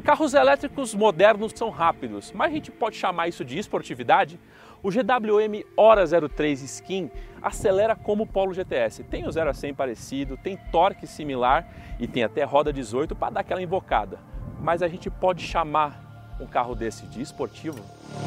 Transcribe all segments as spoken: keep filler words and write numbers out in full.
Carros elétricos modernos são rápidos, mas a gente pode chamar isso de esportividade? O G W M Ora zero três Skin acelera como o Polo G T S. Tem o zero a cem parecido, tem torque similar e tem até roda dezoito para dar aquela invocada. Mas a gente pode chamar um carro desse de esportivo?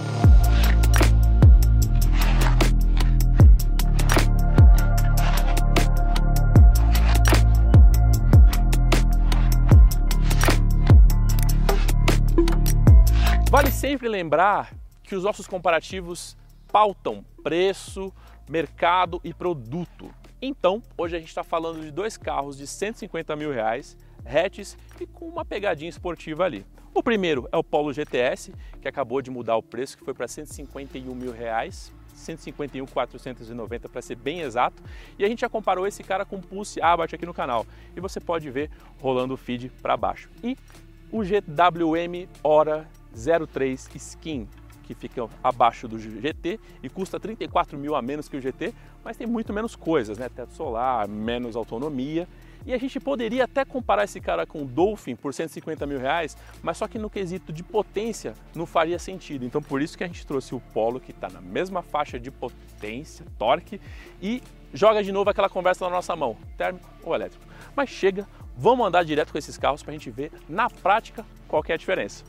Vale sempre lembrar que os nossos comparativos pautam preço, mercado e produto. Então, hoje a gente está falando de dois carros de cento e cinquenta mil reais, hatches e com uma pegadinha esportiva ali. O primeiro é o Polo G T S, que acabou de mudar o preço, que foi para cento e cinquenta e um mil reais, cento e cinquenta e um mil quatrocentos e noventa para ser bem exato. E a gente já comparou esse cara com o Pulse Abarth aqui no canal. E você pode ver rolando o feed para baixo. E o G W M Ora zero três Skin, que fica abaixo do G T e custa trinta e quatro mil a menos que o G T, mas tem muito menos coisas, né? Teto solar, menos autonomia. E a gente poderia até comparar esse cara com o Dolphin por cento e cinquenta mil reais, mas só que no quesito de potência não faria sentido. Então por isso que a gente trouxe o Polo, que está na mesma faixa de potência, torque, e joga de novo aquela conversa na nossa mão, térmico ou elétrico. Mas chega, vamos andar direto com esses carros para a gente ver na prática qual que é a diferença.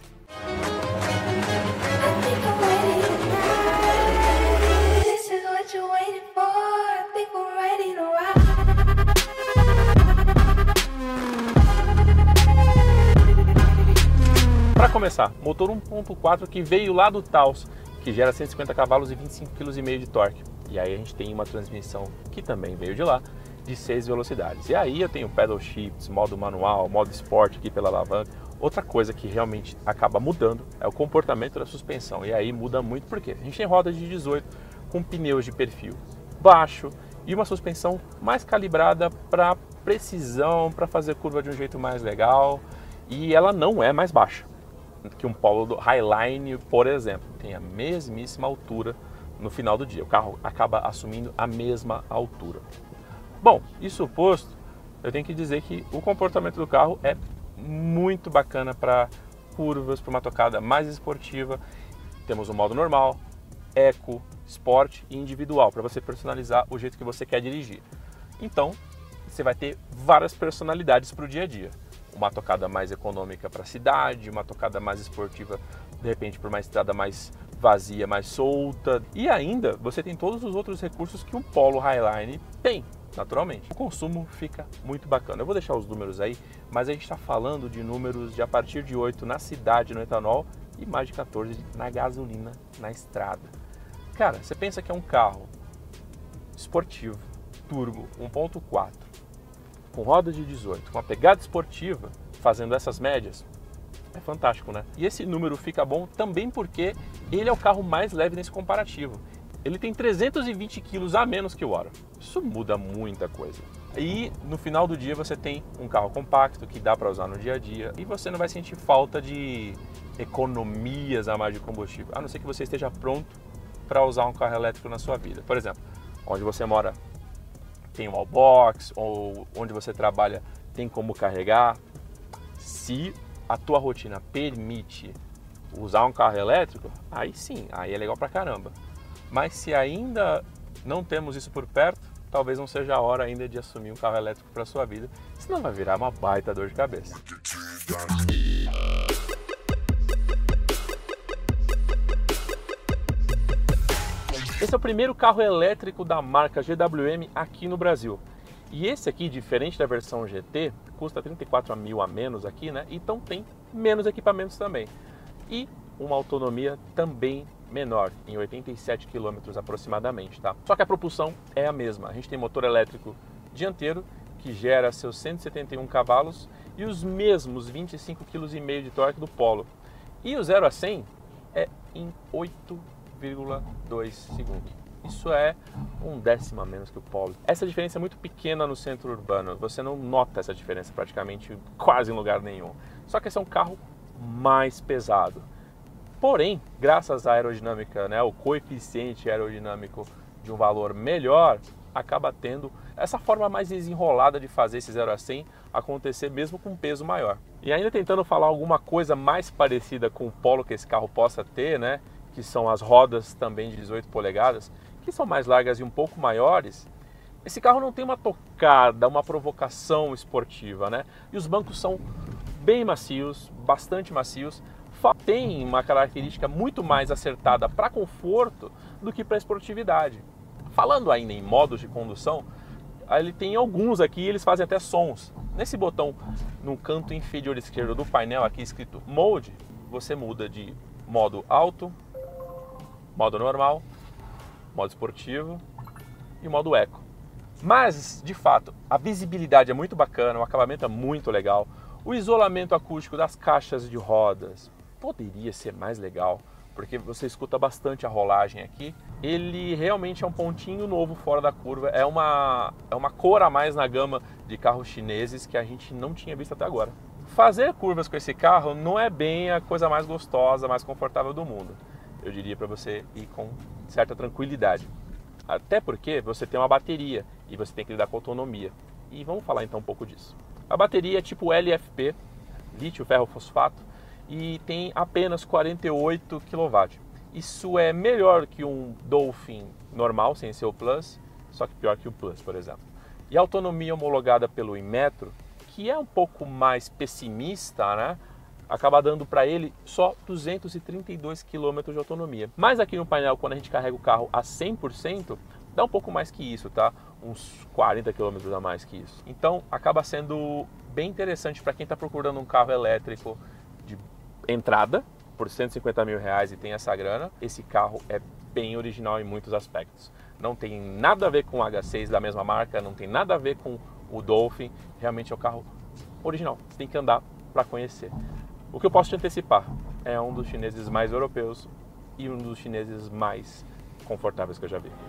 Para começar, motor um ponto quatro que veio lá do Taos, que gera cento e cinquenta cavalos e vinte e cinco vírgula cinco quilos de torque. E aí a gente tem uma transmissão que também veio de lá, de seis velocidades. E aí eu tenho pedal shifts, modo manual, modo Sport aqui pela alavanca. Outra coisa que realmente acaba mudando é o comportamento da suspensão. E aí muda muito porque a gente tem rodas de dezoito com pneus de perfil baixo e uma suspensão mais calibrada para precisão, para fazer curva de um jeito mais legal. E ela não é mais baixa que um Polo do Highline, por exemplo. Tem a mesmíssima altura no final do dia. O carro acaba assumindo a mesma altura. Bom, isso posto, eu tenho que dizer que o comportamento do carro é muito bacana para curvas, para uma tocada mais esportiva. Temos o modo normal, eco, sport e individual, para você personalizar o jeito que você quer dirigir. Então, você vai ter várias personalidades para o dia a dia. Uma tocada mais econômica para a cidade, uma tocada mais esportiva, de repente, para uma estrada mais vazia, mais solta. E ainda, você tem todos os outros recursos que um Polo Highline tem. Naturalmente, o consumo fica muito bacana. Eu vou deixar os números aí, mas a gente está falando de números de a partir de oito na cidade no etanol e mais de quatorze na gasolina na estrada. Cara, você pensa que é um carro esportivo, turbo, um ponto quatro, com roda de dezoito, com uma pegada esportiva, fazendo essas médias, é fantástico, né? E esse número fica bom também porque ele é o carro mais leve nesse comparativo. Ele tem trezentos e vinte quilos a menos que o Ora. Isso muda muita coisa. E no final do dia você tem um carro compacto que dá para usar no dia a dia e você não vai sentir falta de economias a mais de combustível, a não ser que você esteja pronto para usar um carro elétrico na sua vida. Por exemplo, onde você mora tem um wallbox, ou onde você trabalha tem como carregar. Se a tua rotina permite usar um carro elétrico, aí sim, aí é legal pra caramba. Mas se ainda não temos isso por perto, talvez não seja a hora ainda de assumir um carro elétrico para sua vida, senão vai virar uma baita dor de cabeça. Esse é o primeiro carro elétrico da marca G W M aqui no Brasil. E esse aqui, diferente da versão G T, custa trinta e quatro mil a menos aqui, né? Então tem menos equipamentos também. E uma autonomia também menor, em oitenta e sete quilômetros aproximadamente, tá? Só que a propulsão é a mesma. A gente tem motor elétrico dianteiro, que gera seus cento e setenta e um cavalos e os mesmos vinte e cinco vírgula cinco quilos de torque do Polo. E o zero a cem é em oito vírgula dois segundos. Isso é um décimo a menos que o Polo. Essa diferença é muito pequena no centro urbano. Você não nota essa diferença praticamente quase em lugar nenhum. Só que esse é um carro mais pesado. Porém, graças à aerodinâmica, né, o coeficiente aerodinâmico de um valor melhor, acaba tendo essa forma mais desenrolada de fazer esse zero a cem acontecer mesmo com um peso maior. E ainda tentando falar alguma coisa mais parecida com o Polo que esse carro possa ter, né? Que são as rodas também de dezoito polegadas, que são mais largas e um pouco maiores. Esse carro não tem uma tocada, uma provocação esportiva, né? E os bancos são bem macios, bastante macios. Tem uma característica muito mais acertada para conforto do que para esportividade. Falando ainda em modos de condução, ele tem alguns aqui, eles fazem até sons. Nesse botão no canto inferior esquerdo do painel, aqui escrito Mode, você muda de modo alto, modo normal, modo esportivo e modo eco. Mas, de fato, a visibilidade é muito bacana, o acabamento é muito legal, o isolamento acústico das caixas de rodas poderia ser mais legal, porque você escuta bastante a rolagem aqui. Ele realmente é um pontinho novo fora da curva, é uma, é uma cor a mais na gama de carros chineses que a gente não tinha visto até agora. Fazer curvas com esse carro não é bem a coisa mais gostosa, mais confortável do mundo. Eu diria para você ir com certa tranquilidade. Até porque você tem uma bateria e você tem que lidar com autonomia. E vamos falar então um pouco disso. A bateria é tipo L F P, lítio ferro fosfato, e tem apenas quarenta e oito quilowatt. Isso é melhor que um Dolphin normal, sem ser o Plus, só que pior que o Plus, por exemplo. E a autonomia homologada pelo Inmetro, que é um pouco mais pessimista, né? Acaba dando para ele só duzentos e trinta e dois quilômetros de autonomia. Mas aqui no painel, quando a gente carrega o carro a cem por cento, dá um pouco mais que isso, tá? Uns quarenta quilômetros a mais que isso. Então, acaba sendo bem interessante para quem está procurando um carro elétrico de entrada, por cento e cinquenta mil reais e tem essa grana. Esse carro é bem original em muitos aspectos. Não tem nada a ver com o H seis da mesma marca, não tem nada a ver com o Dolphin. Realmente é um carro original, você tem que andar para conhecer. O que eu posso te antecipar é um dos chineses mais europeus e um dos chineses mais confortáveis que eu já vi.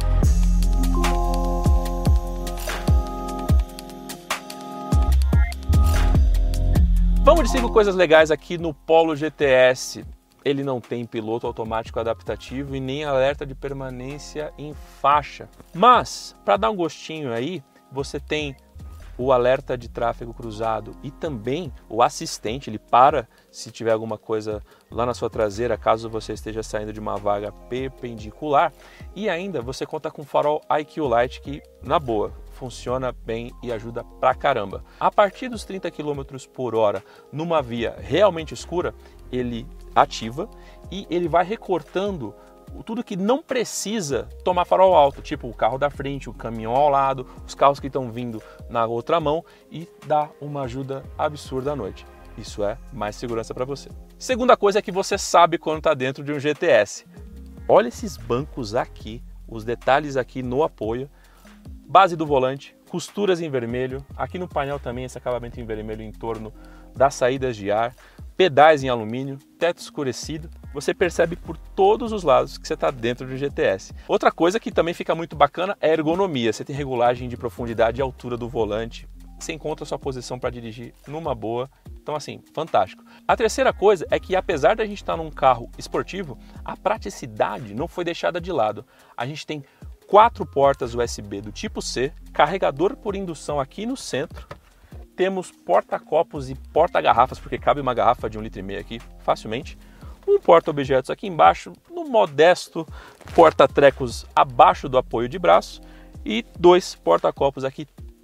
Vamos de cinco coisas legais aqui no Polo G T S. Ele não tem piloto automático adaptativo e nem alerta de permanência em faixa. Mas, para dar um gostinho aí, você tem o alerta de tráfego cruzado e também o assistente, ele para se tiver alguma coisa lá na sua traseira, caso você esteja saindo de uma vaga perpendicular. E ainda você conta com o farol I Q Light que, na boa, funciona bem e ajuda pra caramba. A partir dos trinta quilômetros por hora, numa via realmente escura, ele ativa e ele vai recortando tudo que não precisa tomar farol alto, tipo o carro da frente, o caminhão ao lado, os carros que estão vindo na outra mão, e dá uma ajuda absurda à noite. Isso é mais segurança para você. Segunda coisa é que você sabe quando está dentro de um G T S. Olha esses bancos aqui, os detalhes aqui no apoio, base do volante, costuras em vermelho, aqui no painel também esse acabamento em vermelho em torno das saídas de ar, pedais em alumínio, teto escurecido. Você percebe por todos os lados que você está dentro de um G T S. Outra coisa que também fica muito bacana é a ergonomia. Você tem regulagem de profundidade e altura do volante. Você encontra a sua posição para dirigir numa boa. Então, assim, fantástico. A terceira coisa é que, apesar da gente estar num carro esportivo, a praticidade não foi deixada de lado. A gente tem quatro portas U S B do tipo C, carregador por indução aqui no centro. Temos porta-copos e porta-garrafas, porque cabe uma garrafa de um litro e meio aqui facilmente. Um porta-objetos aqui embaixo, no modesto porta-trecos abaixo do apoio de braço e dois porta-copos aqui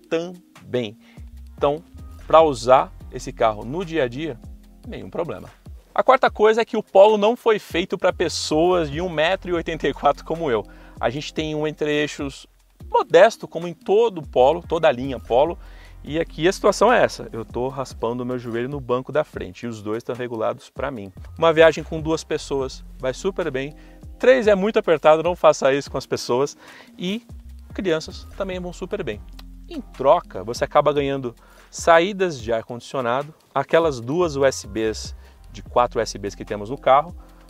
também. Então, para usar esse carro no dia a dia, nenhum problema. A quarta coisa é que o Polo não foi feito para pessoas de um metro e oitenta e quatro como eu. A gente tem um entre-eixos modesto, como em todo o Polo, toda a linha Polo. E aqui a situação é essa, eu estou raspando o meu joelho no banco da frente e os dois estão regulados para mim. Uma viagem com duas pessoas vai super bem, três é muito apertado, não faça isso com as pessoas, e crianças também vão super bem. Em troca, você acaba ganhando saídas de ar-condicionado, aquelas duas U S Bs de quatro U S Bs que temos no carro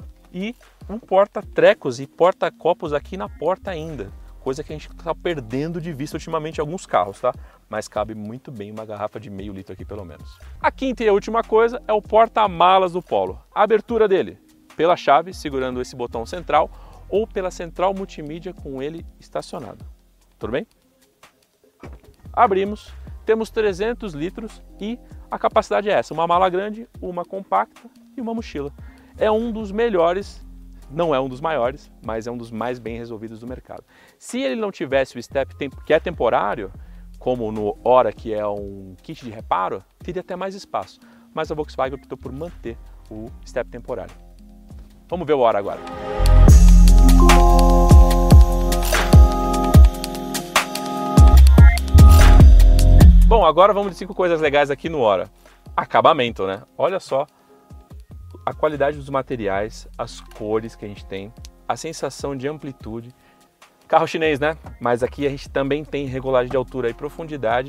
e um porta-trecos e porta-copos aqui na porta ainda. Coisa que a gente está perdendo de vista ultimamente em alguns carros, tá? Mas cabe muito bem uma garrafa de meio litro aqui pelo menos. A quinta e a última coisa é o porta-malas do Polo. A abertura dele pela chave, segurando esse botão central, ou pela central multimídia com ele estacionado. Tudo bem? abrimos, temos trezentos litros e a capacidade é essa, uma mala grande, uma compacta e uma mochila. É um dos melhores, não é um dos maiores, mas é um dos mais bem resolvidos do mercado. Se ele não tivesse o step que é temporário, como no Ora, que é um kit de reparo, teria até mais espaço. Mas a Volkswagen optou por manter o step temporário. Vamos ver o Ora agora. Bom, agora vamos de cinco coisas legais aqui no Ora. Acabamento, né? Olha só a qualidade dos materiais, as cores que a gente tem, a sensação de amplitude. Carro chinês, né? Mas aqui a gente também tem regulagem de altura e profundidade.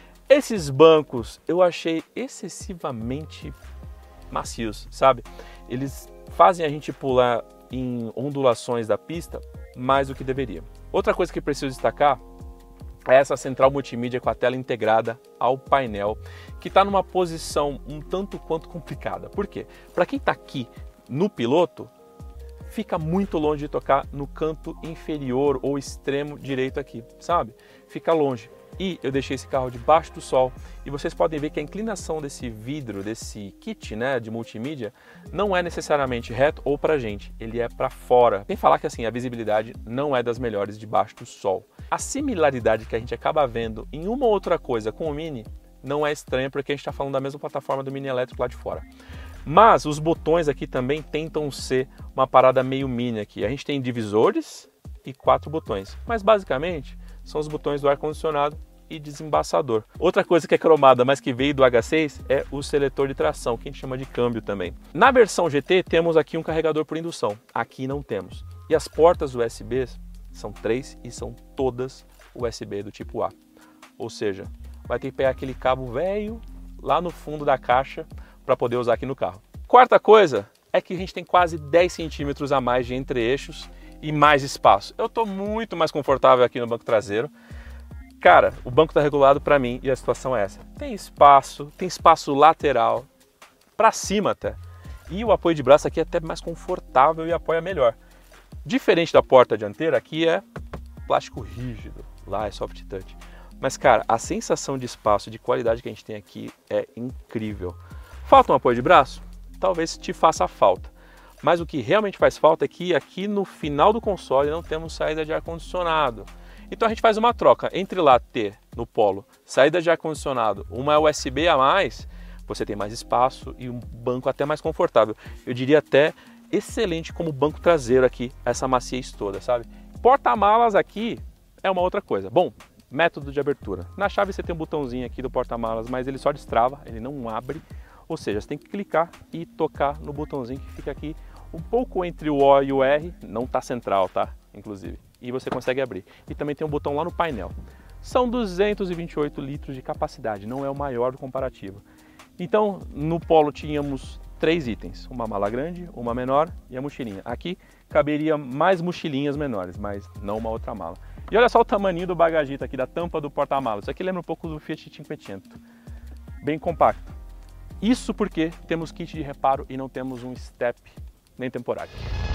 Esses bancos eu achei excessivamente macios, sabe? Eles fazem a gente pular em ondulações da pista mais do que deveria. Outra coisa que preciso destacar é essa central multimídia com a tela integrada ao painel, que está numa posição um tanto quanto complicada. Por quê? Para quem está aqui no piloto, fica muito longe de tocar no canto inferior ou extremo direito aqui, sabe? Fica longe. E eu deixei esse carro debaixo do sol e vocês podem ver que a inclinação desse vidro, desse kit, né, de multimídia, não é necessariamente reto ou para gente, ele é para fora. Tem que falar que assim, a visibilidade não é das melhores debaixo do sol. A similaridade que a gente acaba vendo em uma ou outra coisa com o Mini não é estranha porque a gente está falando da mesma plataforma do Mini elétrico lá de fora. Mas os botões aqui também tentam ser uma parada meio Mini aqui. A gente tem divisores e quatro botões, mas basicamente são os botões do ar-condicionado e desembaçador. Outra coisa que é cromada, mas que veio do H seis, é o seletor de tração, que a gente chama de câmbio também. Na versão G T temos aqui um carregador por indução, aqui não temos. E as portas U S B são três e são todas U S B do tipo A. Ou seja, vai ter que pegar aquele cabo velho lá no fundo da caixa para poder usar aqui no carro. Quarta coisa é que a gente tem quase dez centímetros a mais de entre-eixos e mais espaço. Eu estou muito mais confortável aqui no banco traseiro. Cara, o banco está regulado para mim e a situação é essa. Tem espaço, tem espaço lateral, para cima até. E o apoio de braço aqui é até mais confortável e apoia melhor. Diferente da porta dianteira, aqui é plástico rígido, lá é soft touch. Mas cara, a sensação de espaço, de qualidade que a gente tem aqui é incrível. Falta um apoio de braço? Talvez te faça falta. Mas o que realmente faz falta é que aqui no final do console não temos saída de ar-condicionado. Então a gente faz uma troca entre lá ter no Polo saída de ar-condicionado, uma U S B a mais, você tem mais espaço e um banco até mais confortável. Eu diria até excelente como banco traseiro aqui, essa maciez toda, sabe? Porta-malas aqui é uma outra coisa. Bom, método de abertura. Na chave você tem um botãozinho aqui do porta-malas, mas ele só destrava, ele não abre. Ou seja, você tem que clicar e tocar no botãozinho que fica aqui um pouco entre o O e o R, não está central, tá? Inclusive. E você consegue abrir. E também tem um botão lá no painel. São duzentos e vinte e oito litros de capacidade, não é o maior do comparativo. Então, no Polo tínhamos três itens, uma mala grande, uma menor e a mochilinha. Aqui caberia mais mochilinhas menores, mas não uma outra mala. E olha só o tamanho do bagagito aqui, da tampa do porta-malas. Isso aqui lembra um pouco do Fiat cinquecento. Bem compacto. Isso porque temos kit de reparo e não temos um step nem temporário.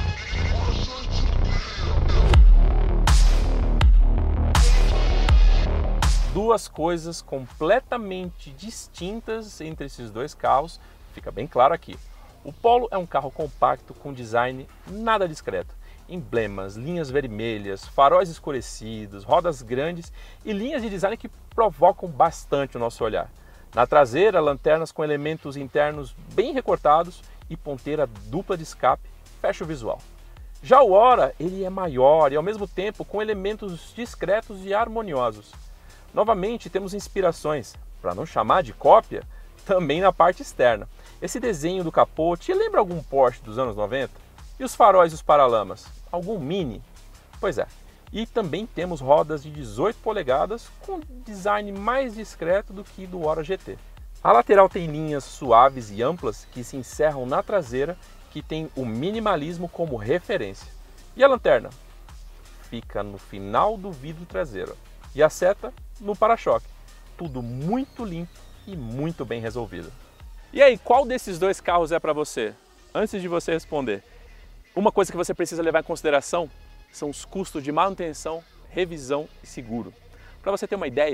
Duas coisas completamente distintas entre esses dois carros, fica bem claro aqui. O Polo é um carro compacto com design nada discreto. Emblemas, linhas vermelhas, faróis escurecidos, rodas grandes e linhas de design que provocam bastante o nosso olhar. Na traseira, lanternas com elementos internos bem recortados e ponteira dupla de escape fecha o visual. Já o Ora, ele é maior e ao mesmo tempo com elementos discretos e harmoniosos. Novamente temos inspirações, para não chamar de cópia, também na parte externa. Esse desenho do capô te lembra algum Porsche dos anos noventa? E os faróis e os paralamas? Algum Mini? Pois é. E também temos rodas de dezoito polegadas com design mais discreto do que do Ora G T. A lateral tem linhas suaves e amplas que se encerram na traseira, que tem o minimalismo como referência. E a lanterna? Fica no final do vidro traseiro. E a seta no para-choque. Tudo muito limpo e muito bem resolvido. E aí, qual desses dois carros é para você? Antes de você responder, uma coisa que você precisa levar em consideração são os custos de manutenção, revisão e seguro. Para você ter uma ideia,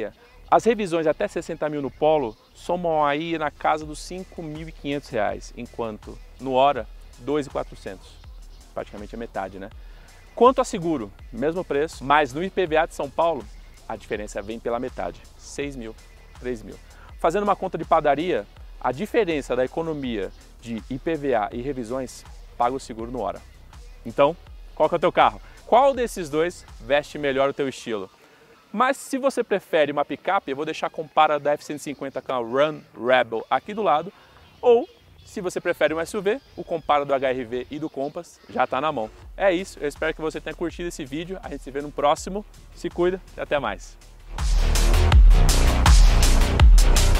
As revisões até sessenta mil no Polo somam aí na casa dos cinco mil e quinhentos reais, enquanto no Hora, dois mil e quatrocentos. Praticamente a metade, né? Quanto a seguro, mesmo preço, mas no I P V A de São Paulo, a diferença vem pela metade, seis mil, três mil. Fazendo uma conta de padaria, a diferença da economia de I P V A e revisões paga o seguro no Hora. Então, qual que é o teu carro? Qual desses dois veste melhor o teu estilo? Mas se você prefere uma picape, eu vou deixar a compara da F cento e cinquenta com a Ram Rebel aqui do lado, ou se você prefere um S U V, o compara do H R V e do Compass já está na mão. É isso, eu espero que você tenha curtido esse vídeo, a gente se vê no próximo, se cuida e até mais.